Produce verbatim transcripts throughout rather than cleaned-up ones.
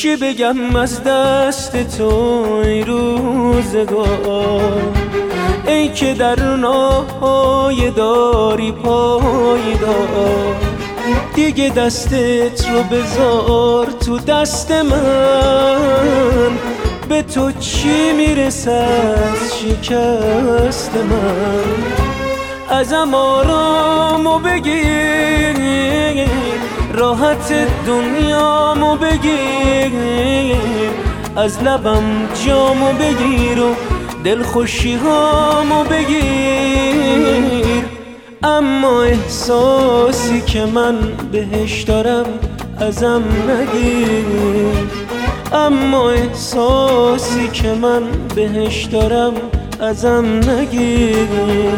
چی بگم از دست تو ای روزگار، ای که در ناهای داری پایدار. دیگه دستت رو بذار تو دست من، به تو چی میرسه از شکست من. ازم آرامو بگیر، راحت دنیامو بگیر، از لبم جامو بگیر و دلخوشی هامو بگیر. اما احساسی که من بهش دارم ازم نگیر، اما احساسی که من بهش دارم ازم نگیر.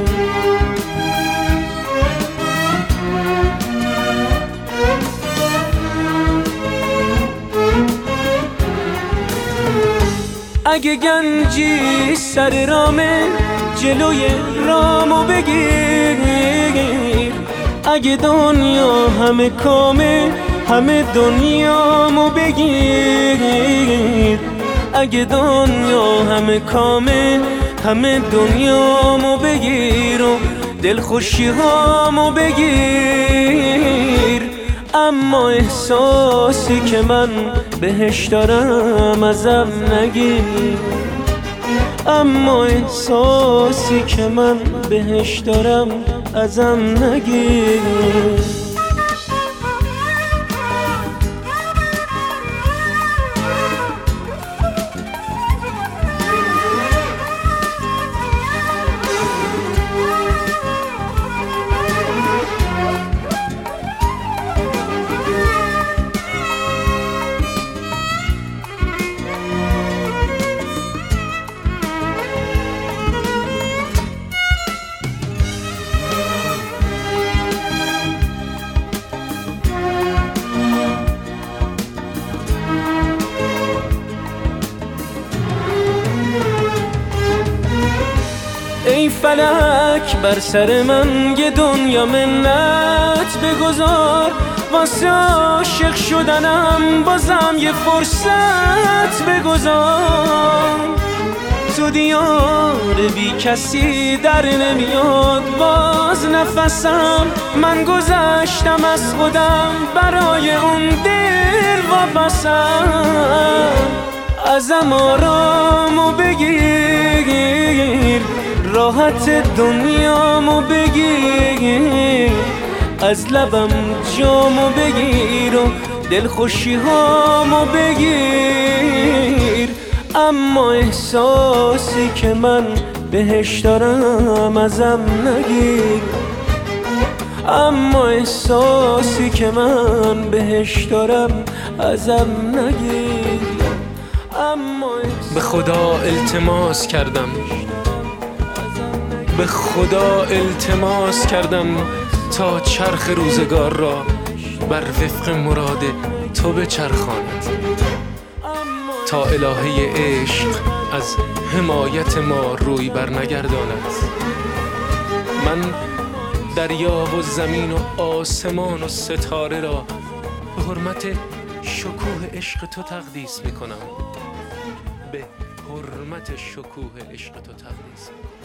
اگه گنجی سر رامه جلوی رامو بگیر، اگه دنیا همه کامه همه دنیامو بگیر، اگه دنیا همه کامه همه دنیامو بگیر و دلخوشی هامو بگیر. اما احساسی که من بهش دارم ازم نگیر، اما احساسی که من بهش دارم ازم نگیر. ای فلک بر سر من یه دنیا منت بگذار، واسه عاشق شدنم بازم یه فرصت بگذار. تو دیار بی کسی در نمیاد باز نفسم، من گذشتم از خودم برای اون دل وابستم. ازم آرامو بگیر، راحت دنیامو بگیر، از لبم جامو بگیر و دلخوشی هامو بگیر. اما احساسی که من بهش دارم ازم نگیر، اما احساسی که من بهش دارم ازم نگیر. به خدا التماس کردم، به خدا التماس کردم تا چرخ روزگار را بر وفق مراد تو بچرخاند، تا الهه عشق از حمایت ما روی بر نگرداند. من دریا و زمین و آسمان و ستاره را به حرمت شکوه عشق تو تقدیس می کنم، به حرمت شکوه عشق تو تقدیس می کنم.